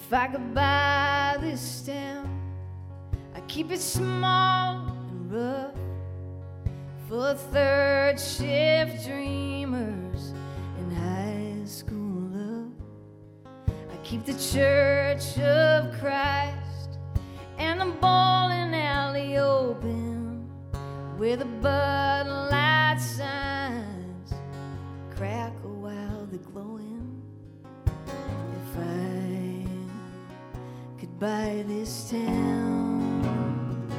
If I could buy this town, I'd keep it small and rough, full of third shift dreamers and high school love. I'd keep the Church of Christ and the bowling alley open, where the Bud Light signs crackle while they're glowing. If I could buy this town,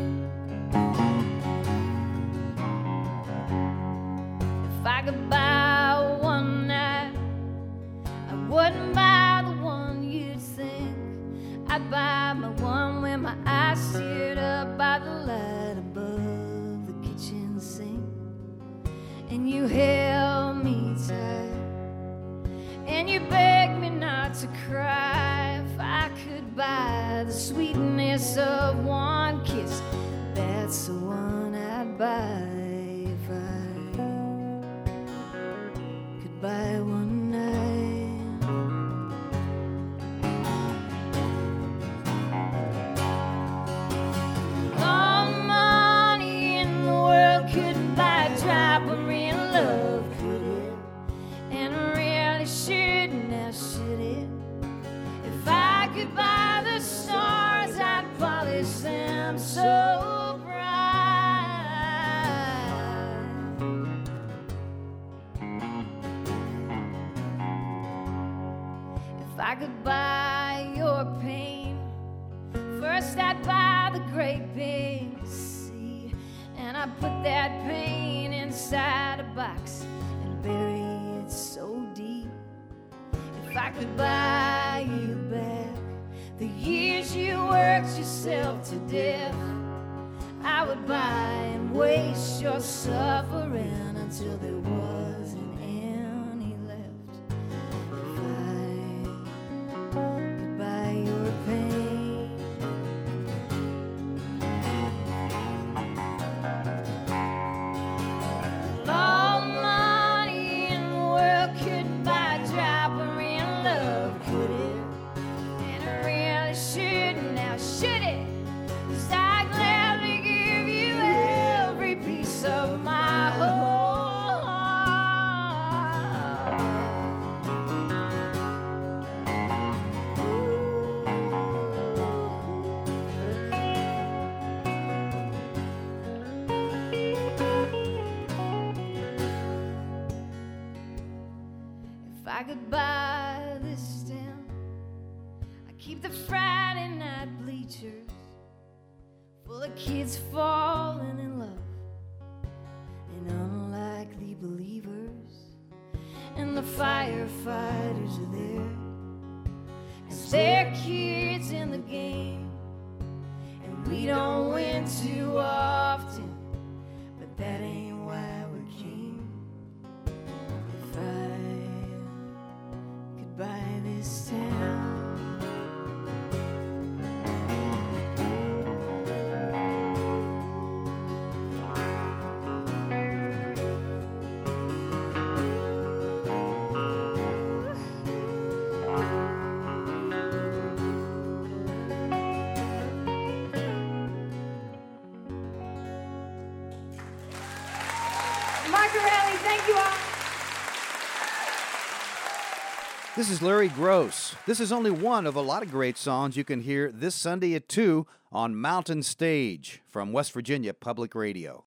if I could buy one night, I wouldn't buy the one you'd think. I'd buy my one where my eyes steered up by the light above the kitchen sink, and you held me tight, and you begged me not to cry. If I could buy the sweetness of one kiss, that's the one I'd buy. If I could buy one night, all the money in the world couldn't buy a drop of real love, could it? And I really should, now should it? If I could buy the stars, I'd polish them so bright. If I could buy your pain, first I'd buy the great big sea, and I'd put that pain inside a box and bury it so deep. If I could buy you back the years you worked yourself to death, I would buy and waste your suffering until there wasn't any left. If I could buy your pain, all the money in the world couldn't buy a drop of real love, could it? And I really should, now should it? 'Cause I'd gladly give you every piece of my whole heart. If I could buy this town, I'd keep the Friday night bleachers full of kids falling in love and unlikely believers, and the firefighters are there 'cause they're kids in the game, and we don't win too often, but that ain't why we came. If I could buy this town, Mark Corelli, thank you all. This is Larry Gross. This is only one of a lot of great songs you can hear this Sunday at 2 on Mountain Stage from West Virginia Public Radio.